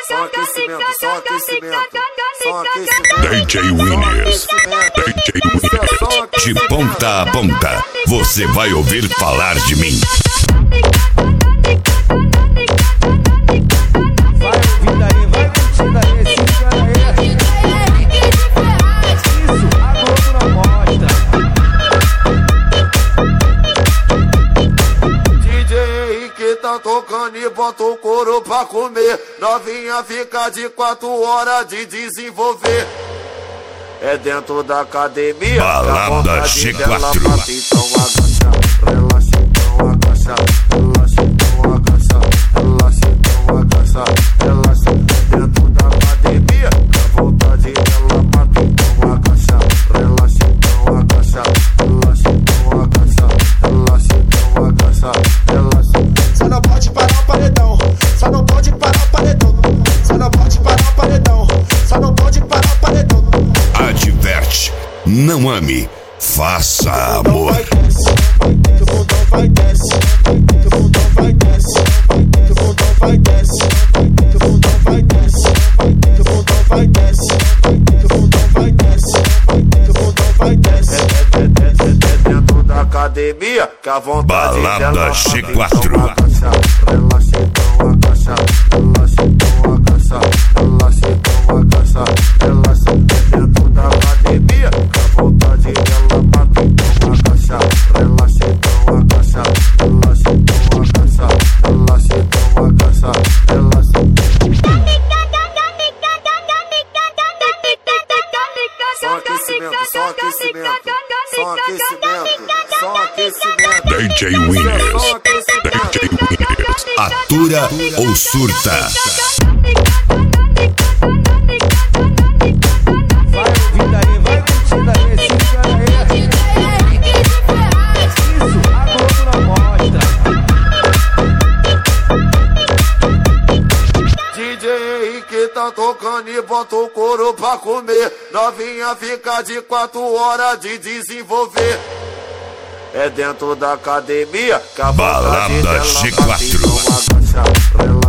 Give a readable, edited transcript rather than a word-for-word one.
Só aquecimento, só aquecimento, só aquecimento. DJ Winners, DJ Winners, de ponta a ponta, você vai ouvir falar de mim. Vai ouvindo aí, vai curtindo aí, se engana aí. Isso, a Globo não mostra. DJ que tá tocando e bota o couro pra comer. Novinha fica de 4 horas de desenvolver. É dentro da academia. Balada G4. Então agacha, relaxa, então agacha, relaxa, então agacha, relaxa, então agacha, relaxa. Dentro da academia, a vontade dela mata, então agacha, relaxa, então agacha, relaxa, então agacha, relaxa, então agacha, relaxa. Só não pode parar o paredão, só não pode parar o paredão, só não pode parar o paredão, só não pode parar o paredão. Adverte, não ame, faça amor. Que o bundão vai desce, que o bundão vai desce, que o bundão vai desce, que o bundão vai desce, que o bundão vai desce, que o bundão vai desce, que o bundão vai desce. É dentro da academia que a vontade Balada dela G4. então agacha, relaxa, então agacha, relaxa, então agacha, relaxa, então agacha, relaxa. É dentro da academia que a vontade dela mata, então agacha, relaxa, então agacha, relaxa, então agacha, relaxa, então agacha, relaxa. Só aquecimento, só aquecimento, só aquecimento, só aquecimento. DJ Winners, DJ Winners, atura ou surta. Vai ouvindo aí, vai curtindo aí, se engana aí. Isso, a Globo não mostra. DJ que tá tocando e bota o couro pra comer. Novinha fica de 4 horas de desenvolver. É dentro da academia que a vontade Balada dela G4. bate, então agacha, relaxa.